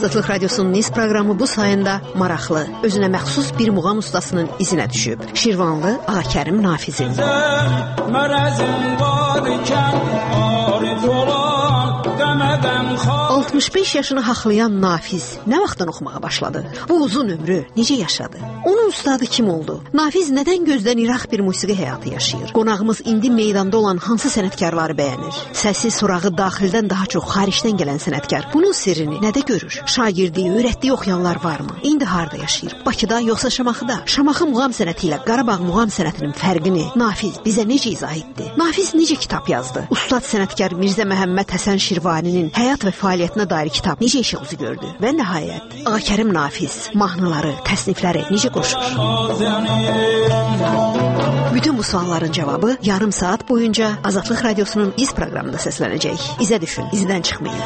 Azadlıq Radiosunun Niz proqramı bu sayında maraqlı, özünə məxsus bir muğam ustasının izinə düşüb. Şirvanlı Ağakərim Nafizin. 65 yaşını haqlayan Nafiz nə vaxtdan oxumağa başladı? Bu uzun ömrü necə yaşadı? Onun ustadı kim oldu? Nafiz nədən gözdən iraq bir musiqi həyatı yaşayır? Qonağımız indi meydanda olan hansı sənətkarları bəyənir? Səsi, surağı daxildən daha çox xaricdən gələn sənətkar bunun sirrini nədə görür? Şagirdiyi, öyrətdiyi oxuyanlar varmı? İndi harda yaşayır? Bakıda yoxsa Şamaxıda? Şamaxı muğam sənəti ilə Qarabağ muğam sənətinin fərqini Nafiz bizə necə izah etdi? Nafiz necə kitab yazdı? Ustad sənətkar Mirzə Məhəmməd Həsən Şirvaninin həyat və fəaliyyətinə dair kitab necə işıq üzü gördü? Və nəhayət, Ağakərim Nafiz mahnıları, təsnifləri necə qoşur? Bütün bu sualların cavabı yarım saat boyunca Azadlıq Radiosunun İz proqramında səslənəcək. İzə düşün, izdən çıxmayın.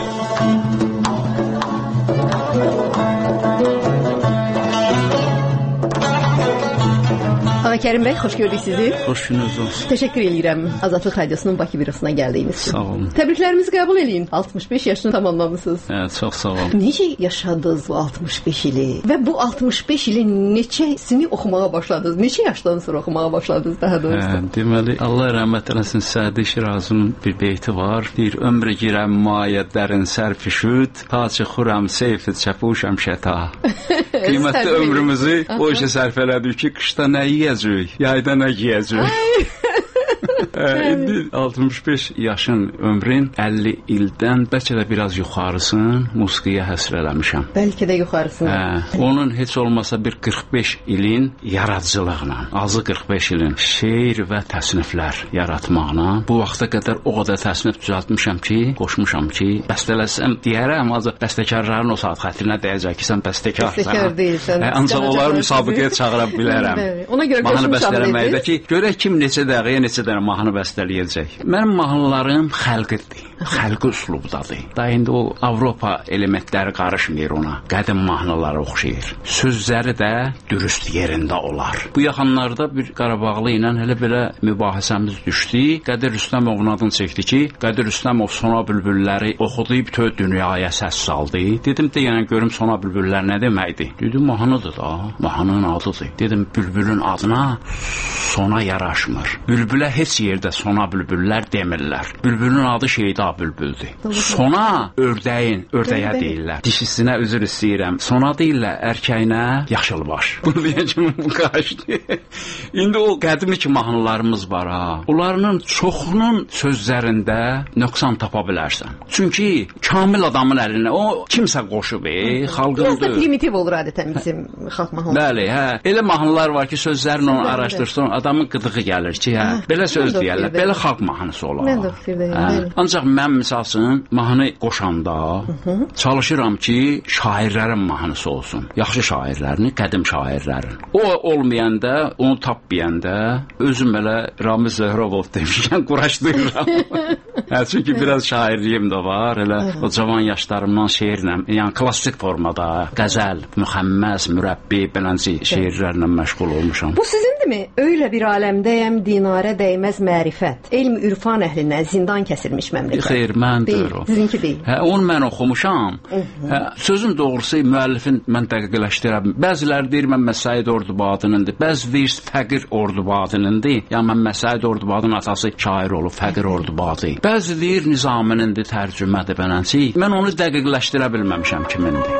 Ağakərim bəy, xoş gördük sizi. Xoş gününüz olsun. Təşəkkür edirəm Azadlıq Radiosunun Bakı bürosuna gəldiyiniz üçün. Sağ olun. Təbriklərimizi qəbul edin. 65 yaşını tamamlamışsınız. Evet, çok sağ olun. Necə yaşadınız bu 65 ili? Və bu 65 ili neçəsini oxumağa başladınız? Neçə yaşdan sonra oxumağa başladınız daha doğrusu? Deməli, Allah rəhmət eləsin, Sədi Şirazının bir beyti var. Deyir, ömrü girəm mayə dərin sərfişüd, ta çıxuram seyfid çəpuşam şəta. Qiymətli ömrümüzü o işə sərf elədik ki, qışda nə yiyəcək, yayda nə giyəcək. İndi 65 yaşın ömrün 50 ildən bəlkə də biraz yuxarısını musiqiyə həsr eləmişəm. Bəlkə də yuxarısını. Onun heç olmasa bir 45 ilin yaradıcılığına, azı 45 ilin şeir və təsniflər yaratmaqla bu vaxta qədər o qədər təsnif düzəltmişəm ki, qoşmuşam ki, bəstələsəm deyərəm, azı bəstəkarların o saat xətrinə dəyəcək ki, sən bəstəkarsan. Bəstəkar deyilsən. Ancaq onları müsabiqəyə çağıra bilərəm. Ona görə qoşmuşam ki, görək kim neçə dəqiqəyə neçə dənə mahnı bəstələyəcək. Mənim mahnılarım xəlqidir, xəlqi üslubdadır. Da indi o Avropa elementləri qarışmır ona. Qədim mahnılara oxşayır. Sözləri də dürüst yerində olar. Bu yaxınlarda bir Qarabağlı ilə elə belə mübahisəmiz düşdü. Qədir Rüstəmovun adını çəkdi ki, Qədir Rüstəmov Sona Bülbülləri oxudu, bütün dünyaya səs saldı. Dedim deyənə görüm Sona Bülbüllər nə deməkdir? Dedim mahnıdır da, mahnının adıdır. Dedim bülbülün adına sona yaraşmır. Bülbülə heç yerdə Sona Bülbüllər demirlər. Bülbülün adı Şeyda Bülbüldür. Sona ördəyə deyirlər. Dişisinə üzr istəyirəm. Sona deyirlər erkəyinə yaşılbaş. Bunu deyən kimi bu qaçdı. İndi o qədimi ki mahnılarımız var ha. Onların çoxunun sözlərində nöqsan tapa bilərsən. Çünki kamil adamın əlinə o kimsə qoşub, xalqındır. Biraz da primitiv olur adətən bizim xalq mahnıları. Bəli, Elə mahnılar var ki, sözlərini onu araşdırsın, adamın qıdığı gəlir ki, belə söz deyərlər, belə xalq mahnısı olar. Mən də fikirdəyim. Ancaq mən misalsın mahnı qoşanda çalışıram ki, şairlərin mahnısı olsun. Yaxşı şairlərin, qədim şairlərin. O olmayanda, onu tapmayanda özüm belə Ramiz Zöhrəbov demişkən quraşdırıram. Çünki biraz şairliyim də var. Elə o cavan yaşlarımdan şeirlə, yəni klassik formada, qəzəl, müxəmməs, mürəbbi, belənci şeirlərlə məşğul olmuşam. Bu sizindirmi? Öylə bir aləmdəyəm, dinarə dəymez mərifət. Elm, ürfan əhlindən zindan kəsilmiş məmləkət. Xeyr, məndir o. Sizinki deyil. Onu mən oxumuşam. Sözün doğrusu müəllifin mən dəqiqləşdirəm. Bəziləri deyir mən Məsaid Ordubadınındır. Bəzi deyir Fəqir Ordubadınındır. Yəni mən Məsaid Ordubadının atası şair olub, Fəqir Ordubadı. Bəzi deyir Nizamininindir, tərcümədir belənci. Mən onu dəqiqləşdirə bilməmişəm kimindir.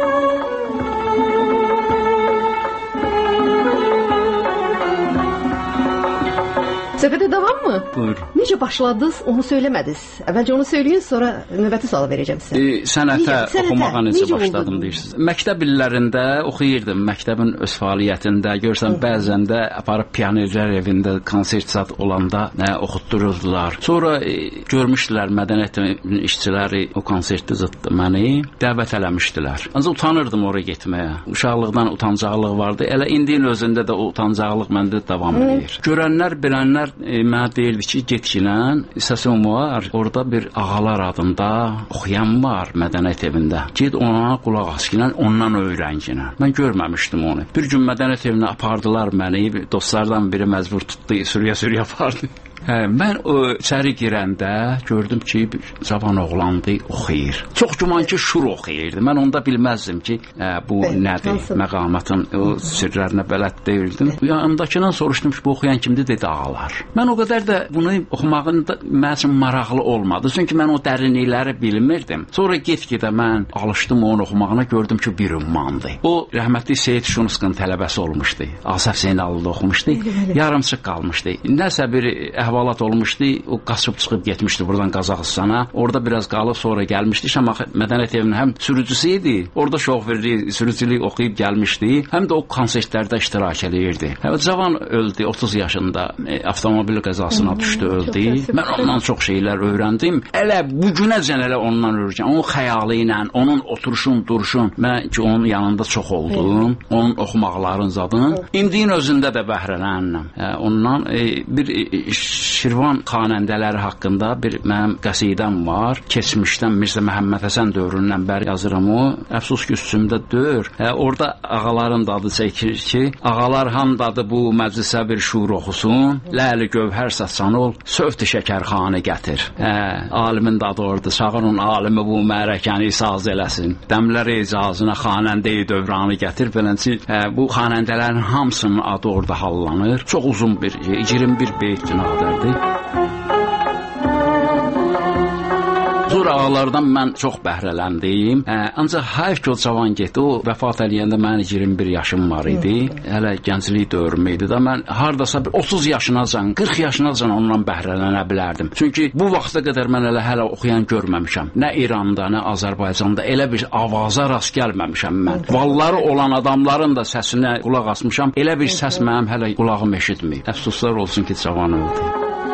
Söhbətə davam mı? Buyur. Necə başladınız, onu söyləmədiniz. Əvvəlcə onu söyləyin, sonra növbəti sualı verəcəm sizə. Sənətə oxumağa necə başladım deyirsiniz. Məktəb illərində oxuyurdum. Məktəbin öz fəaliyyətində görsən bəzən də aparıb pionerlər evində konsert zad olanda oxutdururdular. Sonra görmüşdülər mədəniyyət işçiləri o konsertdə zad məni dəvət eləmişdilər. Ancaq utanırdım oraya getməyə. Uşaqlıqdan utancaqlıq vardı. Elə indinin özündə də o utancaqlıq məndə davam edir. Görənlər, bilənlər mənə deyirdi ki, getginən səsim var, orada bir ağalar adında oxuyan var mədəniyyət evində. Ged ona qulaq askinən, ondan öyrənginən. Mən görməmişdim onu. Bir gün mədəniyyət evinə apardılar məni, dostlardan biri məcbur tutdu, sürüyə apardı. Mən içəri girəndə gördüm ki, bir cavan oğlandı, oxuyur. Çox güman ki, şur oxuyurdu. Mən onda bilməzdim ki, bu nədir, məqamatın o sirlərinə bələd deyildim. Yanımdakından soruşdum ki, bu oxuyan kimdir, dedi ağalar. Mən o qədər də bunu oxumağın da mənim üçün maraqlı olmadı. Çünki mən o dərinlikləri bilmirdim. Sonra get-gedə mən alışdım onun oxumağına, gördüm ki, bir ümmandır. O rəhmətli Seyid Şunskın tələbəsi olmuşdu. Asaf Zeynallıda oxumuşdu. Yarımçıq qalmışdı. Nəsə bir əhvalat olmuşdu. O qaçıb çıxıb getmişdi buradan Qazaxıstana. Orada biraz qalıb sonra gəlmişdi. Şamaxı Mədəniyyət Evinin həm sürücüsü idi. Orada şoförlük, sürücülük oxuyub gəlmişdi. Həm də o konsertlərdə iştirak edirdi. Cavan öldü 30 yaşında. Avtomobil qəzasına düşdü, öldü. Mən ondan çox şeylər öyrəndim. Elə bu günəcən elə ondan öyrəndim. Onun xəyalı ilə, onun oturuşun, duruşun. Mən ki, onun yanında çox oldum. Onun oxumaqların zadını. İndiyin özündə də bəhrələndim. Ondan bir Şirvan xanəndələri haqqında bir mənim qəsidəm var. Keçmişdən Mirzə Məhəmməd Həsən dövründən bəri yazıram o. Əfsus ki, üstümdə dör. Orada ağaların dadı çəkir ki, ağalar handadır bu məclisə bir şuur oxusun. Ləli gövhər saçan ol, sövt şəkərxanı gətir. Alimin dadı orada, çağırın alimi bu mərəkəni saz eləsin. Dəmlər icazına xanəndə-i dövranı gətir. Beləncə, bu xanəndələrin hamısının adı orada hallanır. Çox uzun bir, 21 beyt cinadərdir. Sonra ağalardan mən çox bəhrələndim. Ancaq hayf ki, o cavan getdi. O vəfat eləyəndə mənim 21 yaşım var idi. Hələ gənclik dövrüm idi də mən hardasa 30 yaşınacan, 40 yaşınacan ondan bəhrələnə bilərdim. Çünki bu vaxta qədər mən hələ oxuyan görməmişəm. Nə İranda, nə Azərbaycanda elə bir avaza rast gəlməmişəm mən. Valları olan adamların da səsinə qulaq asmışam. Elə bir səs mənim hələ qulağım eşitməyib. Əfsuslar olsun ki, cavan öldü.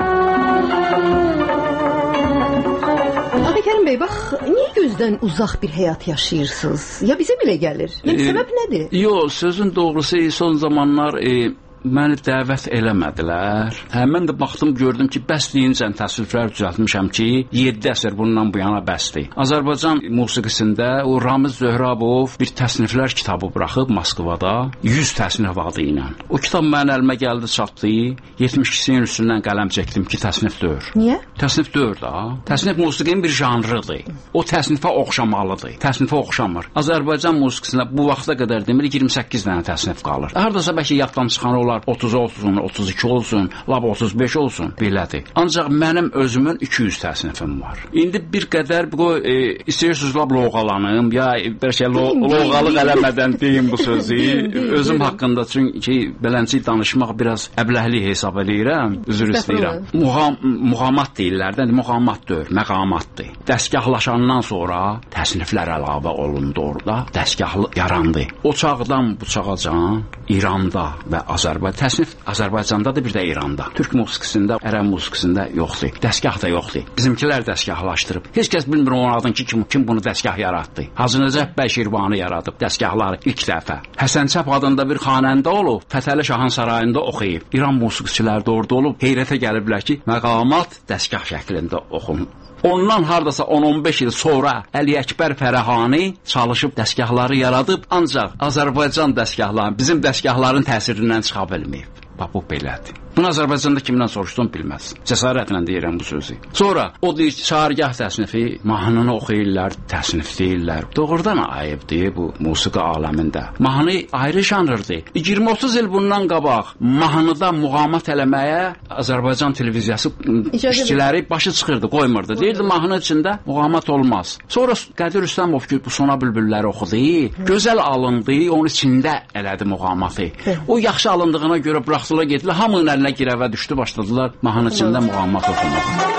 Kərim bəy, bax, niyə gözdən uzaq bir həyat yaşayırsınız? Ya bizə belə gəlir? Yəni, səbəb nədir? Yox, sözün doğrusu son zamanlar məni dəvət eləmədilər. Mən də baxdım, gördüm ki, bəs deyincən təsvirlər düzəltmişəm ki, 7 əsr bundan bu yana bəsdir. Azərbaycan musiqisində o Ramiz Zöhrabov bir təsniflər kitabı buraxıb Moskvada 100 təsnif adı ilə. O kitab mənim əlimə gəldi, çatdı. 72-sinin üstündən qələm çəkdim ki, təsnif deyil. Niyə? Təsnif deyil da. Təsnif musiqinin bir janrıdır. O təsnifə oxşamalıdır. Təsnifə oxşamır. Azərbaycan musiqisində bu vaxta qədər demir 28 dənə təsnif qalır. Hardasa bəlkə yaddan çıxan olar 30 olsun, 32 olsun, lab 35 olsun, belədir. Ancaq mənim özümün 200 təsnifim var. İndi bir qədər istəyirsiniz lab loğalanım, ya bəlkə loğalıq eləmədən deyim bu sözü. Özüm haqqında, çünki belənçi danışmaq biraz əbləhli hesab edirəm, üzr istəyirəm. Muğamat deyirlər, muğamat deyil, məqamatdır. Dəstgahlaşandan sonra təsniflər əlavə olundu orada, dəstgah yarandı. O çağdan bu çağacan İranda və təsnif Azərbaycanda da bir də İranda. Türk musiqisində, ərəb musiqisində yoxdur. Dəstgah da yoxdur. Bizimkilər dəstgahlaşdırıb. Heç kəs bilmir onun adını ki, kim bunu dəstgah yaratdı. Hacı Nəcəf bəy Şirvanı yaradıb dəstgahları ilk dəfə. Həsən Çap adında bir xanəndə olub, Fətəli Şahın sarayında oxuyub. İran musiqiçiləri də orada olub, heyrətə gəliblər ki, məqamat dəstgah şəklində oxunur. Ondan hardasa 10-15 il sonra Əli Əkbər Fərəhani çalışıb dəstgahları yaradıb, ancaq Azərbaycan dəstgahları bizim dəstgahların təsirindən çıxa bilməyib. Bax, bu belədir. Bunu Azərbaycanda kimdən soruşdum bilməz. Cəsarətlə deyirəm bu sözü. Sonra o deyir ki, çağırgah təsnifi, mahnını oxuyurlar, təsnif deyirlər. Doğrudan ayıbdır bu musiqi aləmində. Mahnı ayrı janrdır. 20-30 il bundan qabaq mahnıda muğamat eləməyə Azərbaycan televiziyası işçiləri başı çıxırdı, qoymurdu. Deyirdi, mahnı içində muğamat olmaz. Sonra Qədir Rüstəmov ki, bu Sona Bülbülləri oxudu, gözəl alındı, onun içində elədi muğamatı. O yaxşı alındığına görə buraxdılar, getdilər, hamının əlinə girəvə düşdü, başladılar mahnı içində muğamat oxumaq.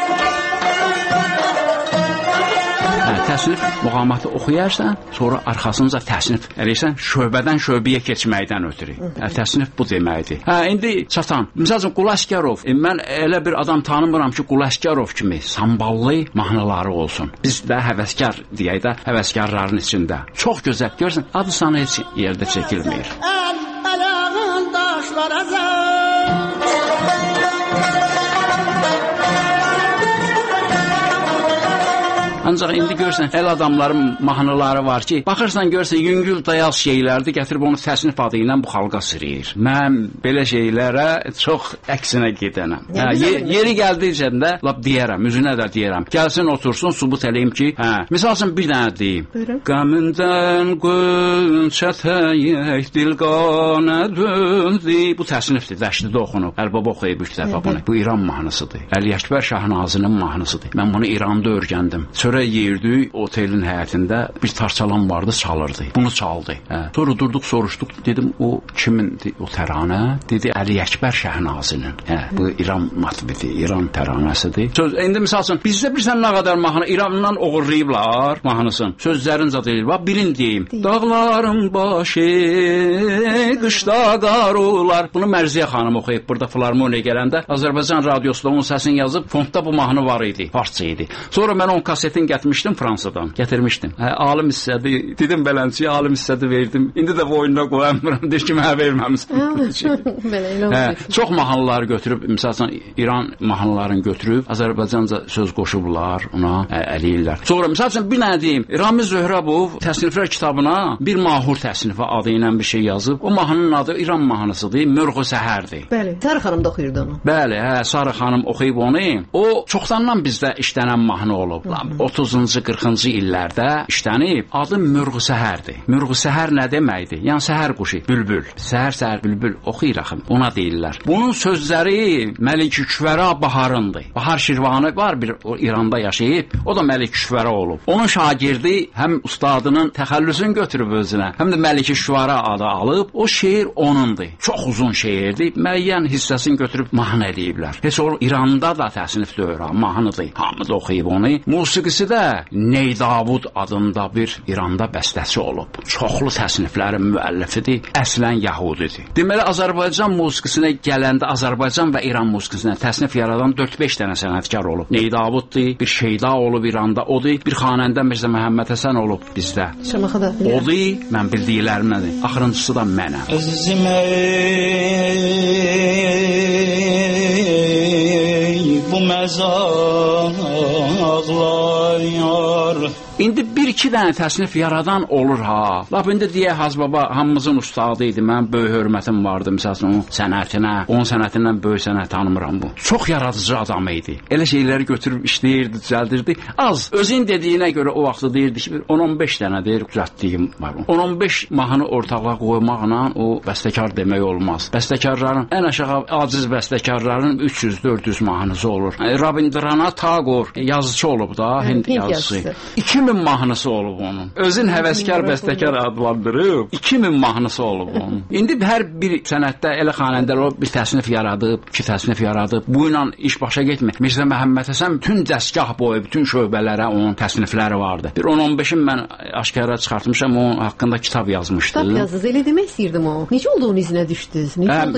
Təsnif muğamatı oxuyarsan, sonra arxasınca təsnif eləyirsən, şöbədən şöbəyə keçməkdən ötürü. Təsnif bu deməkdir. İndi çatan. Məsələn, Qul Əsgərov. Mən elə bir adam tanımıram ki, Qul Əsgərov kimi samballı mahnıları olsun. Biz də həvəskar deyək də, həvəskarların içində. Çox gözəl. Görürsən, adı sana heç yerdə çəkilmir. Əlağın daşlar Ancaq indi görsən, el adamların mahnıları var ki, baxırsan görsən, yüngül dayaz şeylərdir, gətirib onu təsnif adı ilə bu xalqa sürüyür. Mən belə şeylərə çox əksinə gedənəm. Yeri gəldikcə də lap deyərəm, üzünə də deyərəm. Gəlsin, otursun, subut eləyim ki, misal üçün bir dənə deyim. Qəmindən qönçə təyək dil qanə döndü. Bu təsnifdir, Dəştidə oxunub. Əlbaba oxuyub ilk dəfə bunu. Bu İran mahnısıdır. Əli Əkbər Şahnazinin mahnısıdır. Mən bunu İranda öyrəndim. Çörək yeyirdik, otelin həyətində bir tarçalan vardı, çalırdı. Bunu çaldı. Sonra durduq, soruşduq. Dedim, o kimindir o təranə? Dedi, Əli Əkbər Şahnazinin. Bu İran matbidir, İran təranəsidir. İndi misal üçün, bizdə bilsən nə qədər mahnı İrandan oğurlayıblar mahnısını. Sözlərincə deyil. Birin deyim. Dağların başı, qışda qarular. Bunu Mərziyə xanım oxuyub burada Filarmoniya gələndə. Azərbaycan radiosunda onun səsini yazıb, fondda bu mahnı var idi, parça idi. Sonra mən onun kasetini gətirmişdim Fransadan. Gətirmişdim. Alim hissədi, dedim belənçiyə alim hissədi verdim. İndi də bu oyuna qoyamıram. Deyir ki, mənə verməmişsin. Çox mahnıları götürüb, məsələn, İran mahnılarını götürüb, Azərbaycanca söz qoşublar, ona əliyirlər. Sonra, məsələn, bir nə deyim, Ramiz Zöhrəbov təsniflər kitabına bir mahur təsnifi adı ilə bir şey yazıb. O mahnının adı İran mahnısıdır, Mörğü Səhərdir. Bəli, Sarı xanım da oxuyurdu onu. Bəli, Sarı xanım oxuyub onu. O çoxdandan bizdə işlənən mahnı olub. 30-cu, 40-cı illərdə işlənib. Adı Mörğü Səhərdir. Mörğü Səhər nə deməkdir? Yəni səhər quşu, bülbül. Səhər bülbül oxuyur axı. Ona deyirlər. Bunun sözləri Məlik-Küşvərə Baharındır. Bahar Şirvanı var bir İranda yaşayıb. O da Məlik-Küşvərə olub. Onun şagirdi həm ustadının təxəllüsünü götürüb özünə, həm də Məlik-Küşvərə adı alıb. O şeir onundur. Çox uzun şeirdir. Müəyyən hissəsini götürüb mahnı eləyiblər. Heç o İranda da təsnif deyir, mahnıdır. Hamı da oxuyub onu. Musiqisi də Ney Davud adında bir İranda bəstəçi olub. Çoxlu təsniflərin müəllifidir. Əslən Yahudidir. Deməli, Azərbaycan musiqisinə gələndə Azərbaycan və İran musiqisinə təsnif yaradan 4-5 dənə sənətkar olub. Ney Davuddur, bir Şeyda olub İranda, odur. Bir xanəndə Mirzə Məhəmməd Həsən olub bizdə. Odur, mən bildiklərimdəndir. Axırıncısı da mənəm. Əzizim bu məzaqlar. İndi bir-iki dənə təsnif yaradan olur ha. Lap indi deyək Hacı Baba hamımızın ustadı idi. Mən böyük hörmətim vardı məsələn onun sənətinə. Onun sənətindən böyük sənət tanımıram bu. Çox yaradıcı adam idi. Elə şeyləri götürüb işləyirdi, düzəldirdi. Az. Özün dediyinə görə o vaxtı deyirdi ki, 10-15 dənə deyir düzəltdiyim var. 10-15 mahnı ortalığa qoymaqla o bəstəkar demək olmaz. Bəstəkarların ən aşağı aciz bəstəkarların 300-400 mahnısı olur. Rabindranath Tagore yazıcı olub da, Hind yazıcısı. 2000 mahnısı olub onun. Özün həvəskar bəstəkar adlandırıb 2000 mahnısı olub onun. İndi hər bir sənətdə elə xanəndələr o bir təsnif yaradıb, iki təsnif yaradıb. Bu ilə iş başa getmir. Mirzə Məhəmməd Həsən bütün dəstgah boyu, bütün şöbələrə onun təsnifləri vardı. Bir 10-15-in mən aşkara çıxartmışam, onun haqqında kitab yazmışdı. Kitab yazdınız, elə demək istəyirdim o. Necə oldu onun izinə düşdünüz?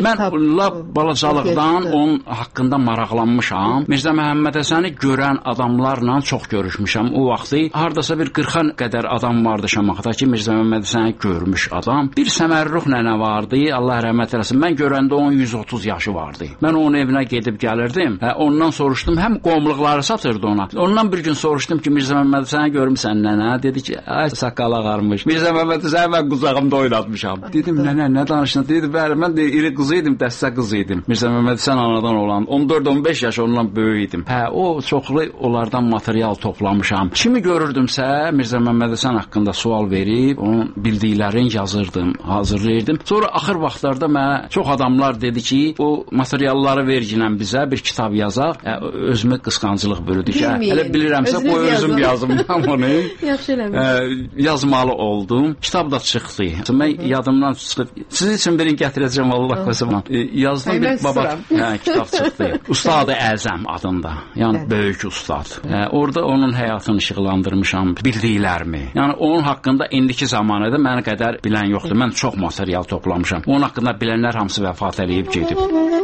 Mən balacalıqdan onun haqqında maraqlanmışam. Mirzə Məhəmməd Həsəni görən adamlarla çox görüşmüşəm. O vaxtı hardasa bir 40-a qədər adam vardı Şamaxıda ki, Mirzə Məhəmməd Həsəni görmüş adam. Bir Səmərruh nənə vardı, Allah rəhmət eləsin. Mən görəndə onun 130 yaşı vardı. Mən onun evinə gedib gəlirdim. Ondan soruşdum, həm qomluqları satırdı ona. Ondan bir gün soruşdum ki, Mirzə Məhəmməd Həsəni görmüsən nənə? Dedi ki, ay saqqal ağarmış. Mirzə Məhəmməd Həsəni mən qucağımda oynatmışam. Dedim, nənə, nə danışdın? Dedi, bəli, mən də iri qızı idim, dəstə qızı idim. Mirzə Məhəmməd Həsən anadan olan 14-15 yaş ondan böyük idim. O çoxlu onlardan material toplamışam. Kimi görürdümsə, Mirzə Məhəmməd Həsən haqqında sual verib, onun bildiklərini yazırdım, hazırlayırdım. Sonra axır vaxtlarda mənə çox adamlar dedi ki, o materialları verginən bizə bir kitab yazaq. Özümə qısqancılıq bürüdü ki, hələ bilirəmsə qoy özüm yazım onu. Yaxşı eləmiş. Yazmalı oldum. Kitab da çıxdı. Mən yadımdan çıxıb, siz üçün birini gətirəcəm Allah qoysun. Yazdım bir baba kitab çıxdı. Ustad-ı Əzəm adında. Yəni böyük ustad. Orada onun həyatını işıqlandırmışam, bildiklərimi. Yəni onun haqqında indiki zamanədə mənə qədər bilən yoxdur. Mən çox material toplamışam. Onun haqqında bilənlər hamısı vəfat eləyib gedib.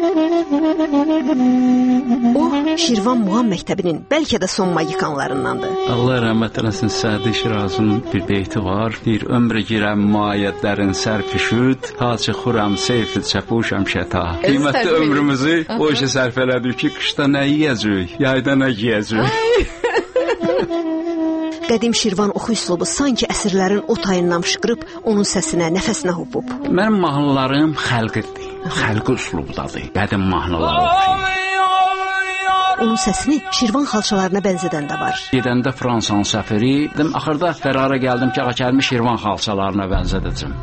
O Şirvan Muğam Məktəbinin bəlkə də son magikanlarındandır. Allah rəhmət eləsin, Sədi Şirazın bir beyti var. Deyir, ömrə girəm mayətlərin sərfişüd, hacı xuram seyfi çəpuşam şəta. Qiymətli ömrümüzü o işə sərf elədik ki, qışda nə yiyəcək, yayda nə giyəcək. Qədim Şirvan oxu üslubu sanki əsrlərin o tayından fışqırıb onun səsinə, nəfəsinə hopub. Mənim mahnılarım xəlqidir. Xəlqi üslubdadır. Qədim mahnılar oxuyur. Onun səsini Şirvan xalçalarına bənzədən də var. Gedəndə Fransanın səfiri, axırda qərara gəldim ki, Ağakərimi Şirvan xalçalarına bənzədəcəm.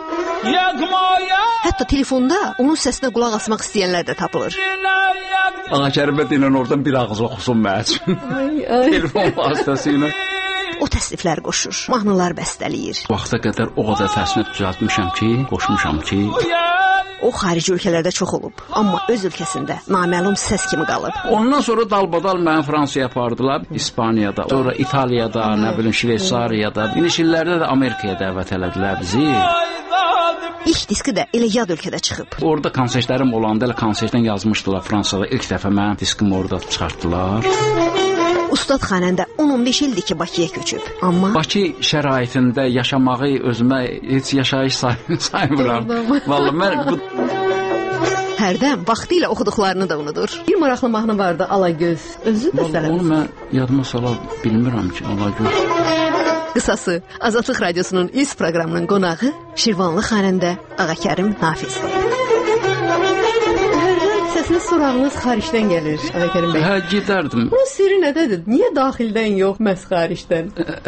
Hətta telefonda onun səsinə qulaq asmaq istəyənlər də tapılır. Ağakərimə deyilən oradan bir ağız oxusun mənim. Telefon vasitəsilə. O təsniflər qoşur, mahnılar bəstələyir. Vaxta qədər o qədər təsnif düzəltmişəm ki, qoşmuşam ki... O xarici ölkələrdə çox olub, amma öz ölkəsində naməlum səs kimi qalıb. Ondan sonra dalbadal məni Fransaya apardılar, İspaniyada, sonra İtaliyada, nə bilim Şveysariyada, iniş illərdə də Amerikaya dəvət elədilər bizi. İlk diski də elə yad ölkədə çıxıb. Orada konsertlərim olanda elə konsertdən yazmışdılar Fransada. İlk dəfə mənim diskimi orada çıxartdılar. Ustad xanəndə 10-15 ildir ki, Bakıya köçüb. Amma Bakı şəraitində yaşamağı özümə heç yaşayış saymıram. Vallahi mən bu hərdən vaxtı ilə oxuduqlarını da unudur. Bir maraqlı mahnı vardı, Alagöz. Özü də sələb. Onu mən yadıma sala bilmirəm ki, Alagöz. Qısası, Azadlıq Radiosunun ilk proqramının qonağı Şirvanlı xanəndə Ağakərim Nafizdir. Səsiniz, sorağınız xaricdən gəlir, Ağakərim bəy. Hə, gedərdim. Bunun sirri nədədir? Niyə daxildən yox, məhz xaricdən?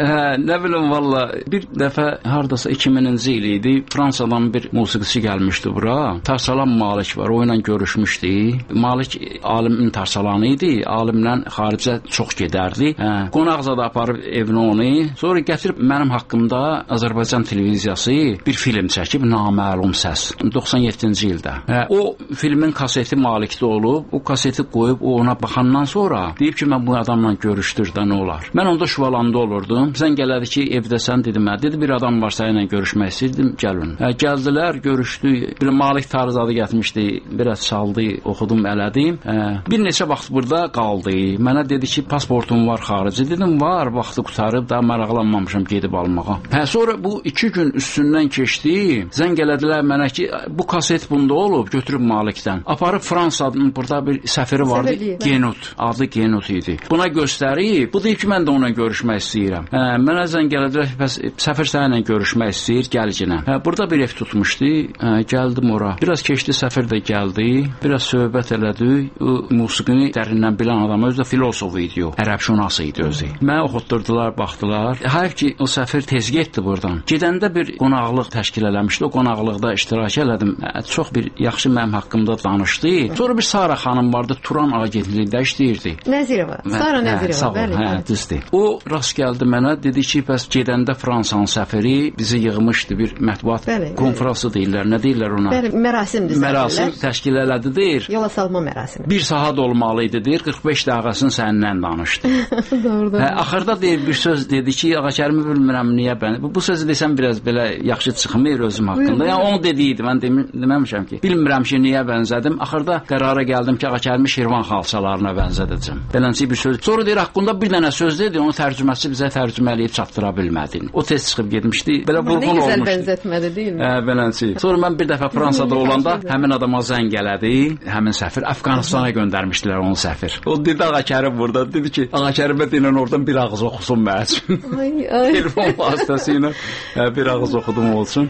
Nə bilim, valla, bir dəfə hardasa 2000-ci il idi, Fransadan bir musiqisi gəlmişdi bura. Tarsalan Malik var, o ilə görüşmüşdü. Malik alimin tarsalanı idi, alimlə xaricə çox gedərdi. Qonaqzada aparıb evinə onu, sonra gətirib mənim haqqımda Azərbaycan televiziyası bir film çəkib, Naməlum Səs, 97-ci ildə. O filmin kaseti Malikdə olub, o kaseti qoyub, o ona baxandan sonra deyib ki, mən bu adamla görüşdürdə nə olar? Mən onda Şuvalanda olurdum. Zəng elədi ki, evdəsən, dedim, dedi, bir adam var səninlə görüşmək istəyirdim, gəlin. Gəldilər, görüşdük. Bir Malik Tarzadı getmişdi, biraz çaldı, oxudum, elədim. Bir neçə vaxt burada qaldı. Mənə dedi ki, pasportum var xarici. Dedim, var, vaxtı qutarıb, daha maraqlanmamışam gedib almağa. Sonra bu 2 gün üstündən keçdi. Zəng elədilər mənə ki, bu kaset bunda olub, götürüb Malikdən. Aparıb Fransanın burada bir səfiri vardı, Genut, adı Genut idi. Buna göstərib, bu deyib ki, mən də onunla görüşmək istəyirəm. Mənə zəng elədilər ki, bəs səfir səninlə görüşmək istəyir, gəlcinə. Burada bir ev tutmuşdu, gəldim ora. Biraz keçdi, səfir də gəldi, biraz söhbət elədik. O musiqini dərindən bilən adam, özü də filosof idi o, ərəbşünas idi özü. Mənə oxutdurdular, baxdılar. Hayf ki, o səfir tez getdi buradan. Gedəndə bir qonaqlıq təşkil eləmişdi, o qonaqlıqda iştirak elədim. Çox bir yaxşı mənim haqqımda danışdı. Sonra bir Sara xanım vardı, Turan agentliğində işləyirdi. Nəzirova, Sara Nəzirova, bəli. Hə, düzdür. O rast gəldi mənə, dedi ki, bəs gedəndə Fransanın səfiri bizi yığmışdı, bir mətbuat konfransı deyirlər, nə deyirlər ona? Bəli, mərasimdir. Mərasim təşkil elədi, deyir. Yola salma mərasimi. Bir saat olmalı idi, deyir, 45 dəqiqəsini səndən danışdı. Doğrudur. Axırda deyir, bir söz dedi ki, Ağakərimi bilmirəm niyə bəni. Bu sözü desəm biraz belə yaxşı çıxmır özüm haqqında. Yəni onu dediydi, mən deməmişəm ki, bilmirəm ki, niyə bənzədim. Axırda qərara gəldim ki, Ağakərimi Şirvan xalçalarına bənzədəcəm. Beləncə bir söz. Sonra deyir, haqqında bir dənə söz dedi, onu tərcüməçi bizə tərcümə eləyib çatdıra bilmədin. O tez çıxıb getmişdi. Belə vurğun olmuşdu. Nə gözəl bənzətmədi, deyilmi? Beləncə. Sonra mən bir dəfə Fransada olanda həmin adama zəng elədi. Həmin səfir Əfqanistana göndərmişdilər onu səfir. O dedi, Ağakərim burada. Dedi ki, Ağakərimə deyilən oradan bir ağız oxusun mənim. Telefon vasitəsilə bir ağız oxudum olsun.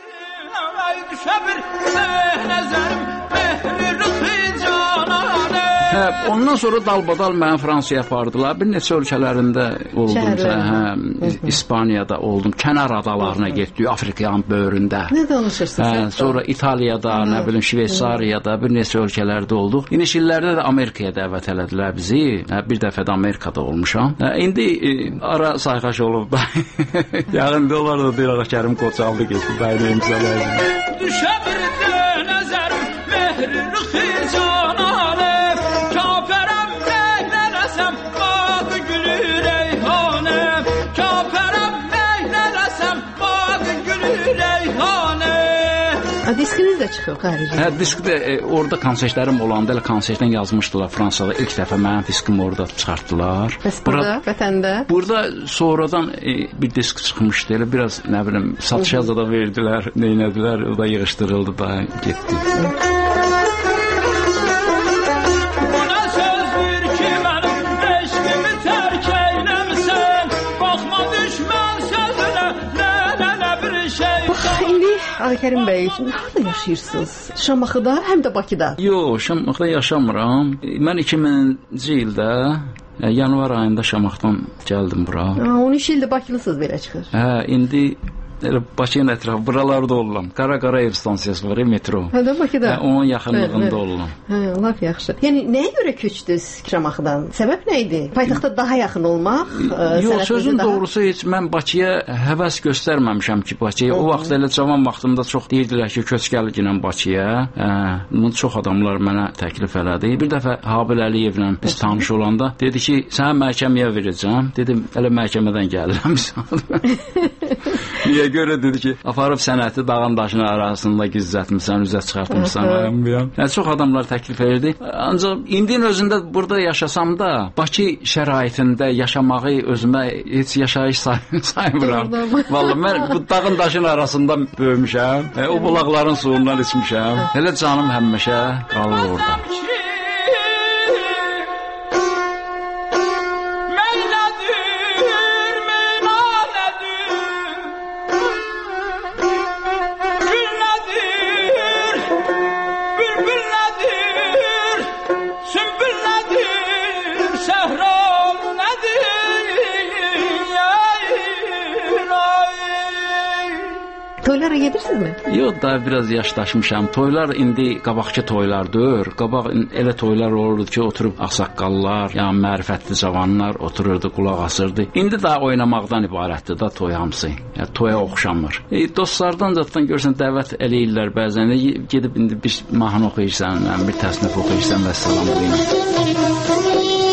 Ondan sonra dalbadal məni Fransaya apardılar. Bir neçə ölkələrində oldum. İspaniyada oldum. Kənar adalarına getdik, Afrikanın böyründə. Nə danışırsınız? Sonra İtaliyada, nə bilim, Şveysariyada bir neçə ölkələrdə olduq. İniş illərdə də Amerikaya dəvət elədilər bizi. Bir dəfə də Amerikada olmuşam. İndi ara sayğaş olub da. Yaxında onlar da deyir, Ağakərim qocaldı getdi. Bəylə imzalaydı. Düşə bir nəzərim, mehri xicana. Diskiniz də çıxıb xaricə. Hə, diskdə orada konsertlərim olanda elə konsertdən yazmışdılar Fransada. İlk dəfə mənim diskimi orada çıxartdılar. Bəs burada, vətəndə? Burada sonradan bir disk çıxmışdı. Elə biraz, nə bilim, satışa da verdilər, neynədilər, o da yığışdırıldı da getdi. Buna söz ver ki, mənim eşqimi tərk eyləmsən, baxma düş Ağakərim bəy, harada yaşayırsınız? Şamaxıda, həm də Bakıda? Yox, Şamaxıda yaşamıram. Mən 2000-ci ildə yanvar ayında Şamaxıdan gəldim bura. 13 ildir Bakılısınız belə çıxır. İndi elə Bakının ətrafı buralarda oluram. Qara ev stansiyası var, metro. Hə, Bakıda. Onun yaxınlığında oluram. Lap yaxşı. Yəni nəyə görə köçdünüz Şamaxıdan? Səbəb nə idi? Paytaxta daha yaxın olmaq? Yox, sözün doğrusu heç mən Bakıya həvəs göstərməmişəm ki, Bakıya. O vaxt elə cavan vaxtımda çox deyirdilər ki, köç gəlginən Bakıya. Bunu çox adamlar mənə təklif elədi. Bir dəfə Habil Əliyevlə biz tanış olanda dedi ki, sənə məhkəməyə verəcəm. Dedim, elə məhkəmədən gəlirəm. Niyə görə dedi ki, aparıb sənəti dağın daşın arasında gizlətmisən, üzə çıxartmışsan. Yəni çox adamlar təklif edirdi. Ancaq indinin özündə burada yaşasam da Bakı şəraitində yaşamağı özümə heç yaşayış saymıram. Vallahi mən bu dağın daşın arasında böyümüşəm. O bulaqların suyundan içmişəm. Elə canım həmişə qalır orada. Toylara gedirsinizmi? Yox, daha biraz yaşlaşmışam. Toylar indi qabaqki toylardır. Qabaq elə toylar olurdu ki, oturub ağsaqqallar, yəni mərifətli cavanlar otururdu, qulaq asırdı. İndi daha oynamaqdan ibarətdir da toy hamısı. Yəni toya oxşamır. Dostlardan zaten görsən dəvət eləyirlər bəzən. Gedib indi bir mahnı oxuyursan, bir təsnif oxuyursan və salam deyirəm.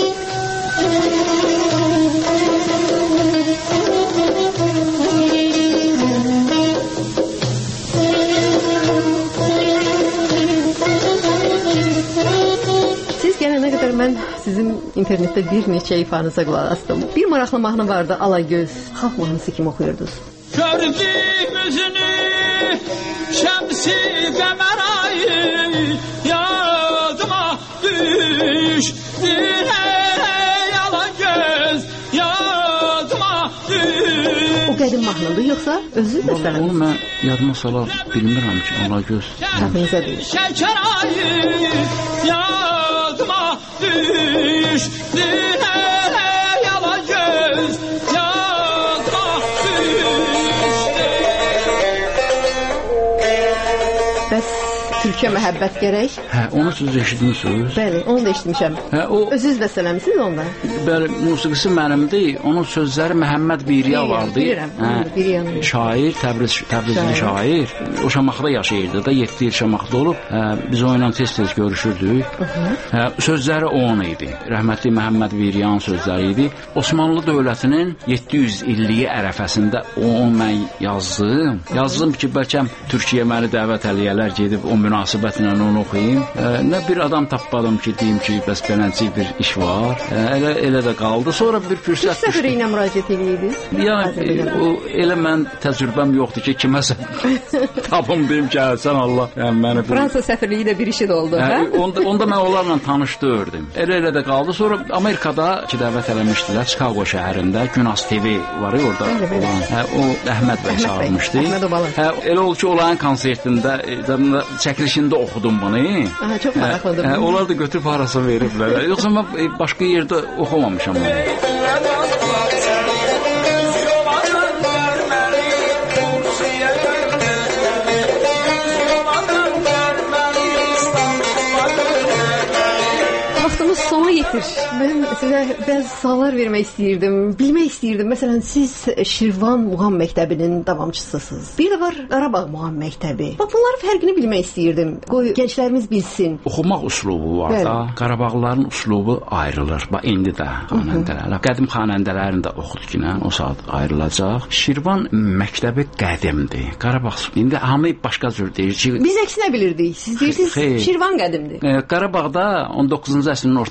Mən sizin internetdə bir neçə ifanıza qulaq asdım. Bir maraqlı mahnı vardı, Alagöz. Xalq mahnısı kimi oxuyurdunuz. Gördüm üzünü, şəmsi qəmər ayı, yadıma düşdü, ey Alagöz, yadıma düşdü. O qədim mahnıdır, yoxsa özünüz də sənəniz? Onu mən yadıma sala bilmirəm ki, Alagöz. Səhvənizə deyil. Şəkər ayı, yadıma düşdü, ey Alagöz, yadıma düşdü. Bəs Türkiyə məhəbbət gərək? Hə, onu siz eşitmisiniz? Bəli, onu da eşitmişəm. Hə, o özünüz bəstələmisiniz onda? Bəli, musiqisi mənimdir. Onun sözləri Məhəmməd Biriya vardı. Bilirəm, şair, Təbrizli şair. O Şamaxıda yaşayırdı da, 7 il Şamaxıda olub. Biz onunla tez-tez görüşürdük. Sözləri onun idi. Rəhmətli Məhəmməd Biriyanın sözləri idi. Osmanlı dövlətinin 700 illiyi ərəfəsində onu mən yazdım. Yazdım ki, bəlkə Türkiyə məni dəvət eləyərlər, gedib o münasibətlə onu oxuyayım. Nə bir adam tapmadım ki, deyim ki, bəs beləncik bir iş var. Elə də qaldı. Sonra bir fürsət düşdü. Səfirə ilə müraciət edirdiniz? Yəni, elə mən təcrübəm yoxdur ki, kiməsə tapım deyim ki, sən Allah. Yəni, Fransa səfirliyi də bir işi də oldu, hə? Onda mən onlarla tanışdırdım. Elə də qaldı. Sonra Amerikada ki, dəvət eləmişdilər, Chicago şəhərində. Günas TV var ya orada. O Əhməd bəy çağırmışdı. Elə oldu ki, onların konsertində çəkilişində oxudum bunu. Çox maraqlıdır. Onlar da götürüb harasa veriblər. Yoxsa mən başqa yerdə oxumamışam onu. Sona yetir. Mən sizə bəzi suallar vermək istəyirdim. Bilmək istəyirdim. Məsələn, siz Şirvan Muğam Məktəbinin davamçısısınız. Bir də var Qarabağ Muğam Məktəbi. Bax, bunların fərqini bilmək istəyirdim. Qoy gənclərimiz bilsin. Oxumaq üslubu var da. Qarabağlıların üslubu ayrılır. Bax, indi də xanəndələr. Qədim xanəndələrin də oxuduqla o saat ayrılacaq. Şirvan Məktəbi qədimdir. Qarabağ indi hamı başqa cür deyir ki, biz əksinə bilirdik. Siz deyirsiniz Şirvan qədimdir. Qarabağda 19-cu əsrin ortalarında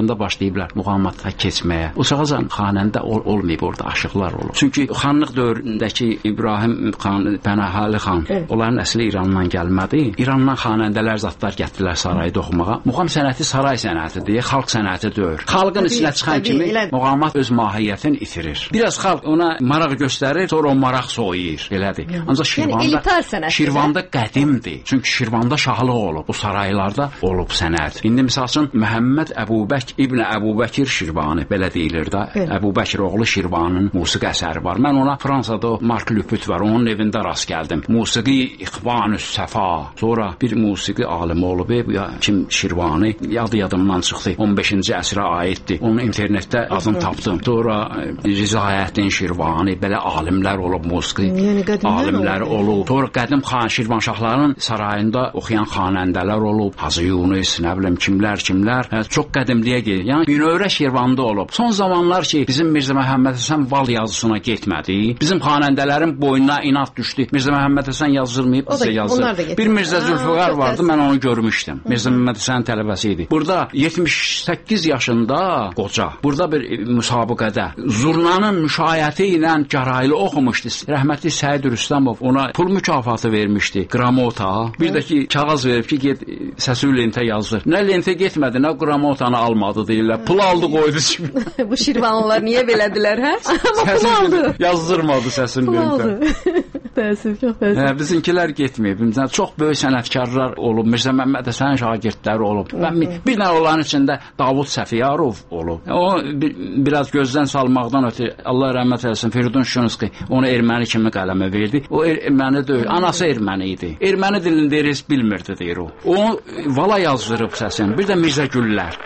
yaşlarında başlayıblar muğamata keçməyə. Uçağacan xanəndə olmayıb orada aşıqlar olur. Çünki xanlıq dövründəki İbrahim xan, Pənahəli xan, onların əsli İrandan gəlmədi. İrandan xanəndələr zatlar gətirdilər sarayda oxumağa. Muğam sənəti saray sənətidir, xalq sənəti deyil. Xalqın içinə çıxan kimi muğamat öz mahiyyətini itirir. Biraz xalq ona maraq göstərir, sonra o maraq soyuyur. Belədir. Ancaq Şirvanda qədimdir. Çünki Şirvanda şahlıq olub, bu saraylarda olub sənət. İndi misal üçün Məhəmməd Əbubək İbn Əbubəkir Şirvani belə deyilir də. Əbubəkir oğlu Şirvanın musiqi əsəri var. Mən ona Fransada Mark Lüpüt var, onun evində rast gəldim. Musiqi İxvanüs Səfa. Sonra bir musiqi alimi olub, ya kim Şirvani, yadımdan çıxdı. 15-ci əsrə aiddir. Onun internetdə adını tapdım. Sonra Rizayəddin Şirvani, belə alimlər olub, musiqi alimlər olub. Sonra qədim Şirvanşahların sarayında oxuyan xanəndələr olub. Hacı Yunus, nə bilim kimlər. Çox qədimliyə gedir. Yəni binövrə Şirvanda olub. Son zamanlar ki, bizim Mirzə Məhəmməd Həsən val yazısına getmədi. Bizim xanəndələrin boynuna inat düşdü. Mirzə Məhəmməd Həsən yazılmayıb, bizə yazılır. Bir Mirzə Zülfüqar vardı, mən onu görmüşdüm. Mirzə Məhəmməd Həsən tələbəsi idi. Burada 78 yaşında qoca. Burada bir müsabiqədə Zurnanın müşayiəti ilə gəraylı oxumuşdu. Rəhmətli Səid Rüstəmov ona pul mükafatı vermişdi. Gramota. Bir də ki, kağız verib ki, get səsi lentə yazdır. Nə lentə getmədi, nə gramotanı almadı deyirlər. Pul aldı, qoydu kimi. Bu Şirvanlılar niyə belədilər, hə? Amma pul aldı. Yazdırmadı səsin lentə. Təəssüf, çox təəssüf. Bizimkilər getməyib. Çox böyük sənətkarlar olub. Mirzə Məhəmməd Həsən şagirdləri olub. Bir dənə onların içində Davud Səfiyarov olub. O biraz gözdən salmaqdan ötürü Allah rəhmət eləsin, Firidun Şunski onu erməni kimi qələmə verdi. O erməni deyil, anası erməni idi. Erməni dilində heç bilmirdi deyir o. O vala yazdırıb səsin. Bir də Mirzə Güllər.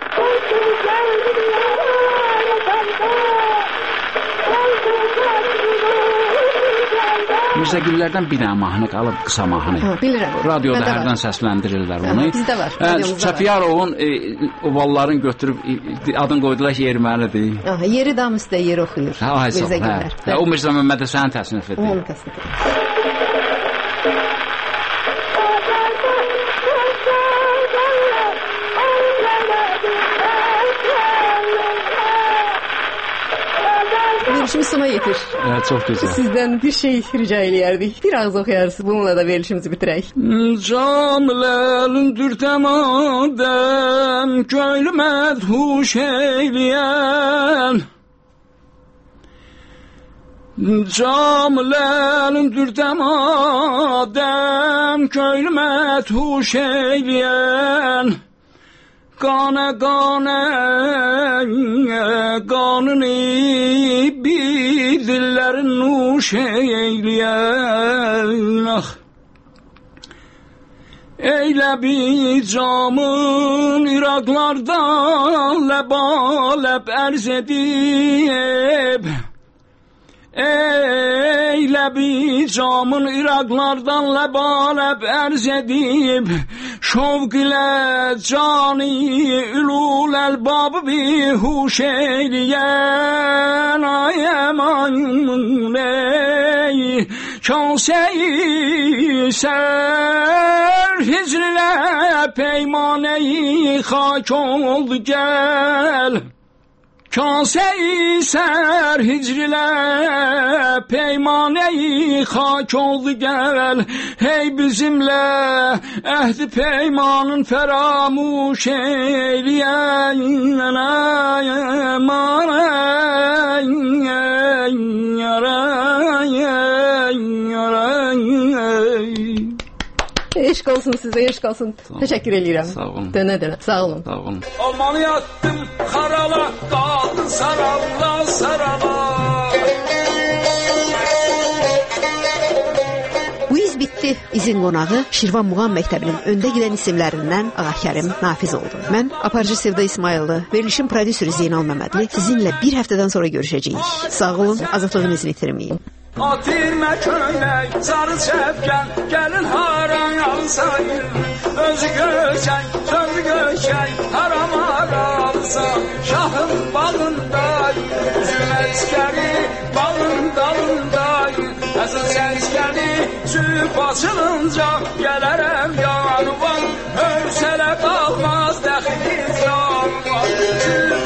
Mirzə Güllərdən bir dənə mahnı qalıb, qısa mahnı. Bilirəm. Radioda hərdən səsləndirirlər onu. Bizdə var. Səfiyarovun ovalların götürüb adını qoydular ki, ermənidir. Yeri dam üstə yer oxuyur. Mirzə Güllər. O Mirzə Məhəmməd Həsənin təsnif edir. Onu təsnif edir. Verilişimiz sona yetir. Evet, çok güzel. Sizden bir şey rica eləyərdik. Bir ağız oxuyarsınız. Bununla da verilişimizi bitirək. Camiləlündür təmadəm, köylü mədhuş eyləyən. Camiləlündür təmadəm, köylü mədhuş eyləyən. Qanə qanını bir dillərin nuş eyləyən. Eylə bir camın İraqlardan ləb ərz edib. Eylə bir camın İraqlardan ləb ərz edib. Şovq ilə cani ülul əlbabı bihuş eyləyən. Ay əman ey kaseyi sər hicrlə peymaneyi xak oldu gəl. Kase-i ser hicrilə peymaneyi xak oldu gəl. Hey bizimlə əhdi peymanın fəramuş eyləyən. Eşq olsun sizə, eşq olsun. Təşəkkür edirəm. Sağ olun. Dönə. Sağ olun. Sağ olun. Olmalı yattım xarala, qaldı sarala. Bu iz bitdi. İzin qonağı Şirvan Muğam Məktəbinin öndə gedən isimlərindən Ağakərim Nafiz oldu. Mən aparıcı Sevda İsmayıllı, verilişin prodüseri Zeynal Məmmədli sizinlə bir həftədən sonra görüşəcəyik. Sağ olun, azadlığınızı itirməyin. Atirmə köynək, sarı çəpkən, gəlin haran alsayın. Özü göçək, sözü göçək, haram alsam. Şahın balındayım, üzüm əskəri, balın dalındayım. Əsıl səskəni, süb açılınca, gələrəm yarvan. Hövsələ qalmaz dəxiliz yarvan.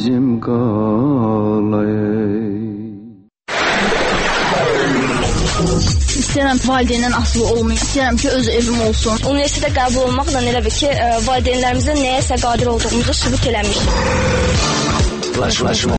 bizim qalay. İstəyirəm ki, valideyndən asılı olmayım. İstəyirəm ki, öz evim olsun. Universitetə qəbul olmaqla elə bir ki, valideynlərimizin nəyəsə qadir olduğumuzu sübut eləmişik.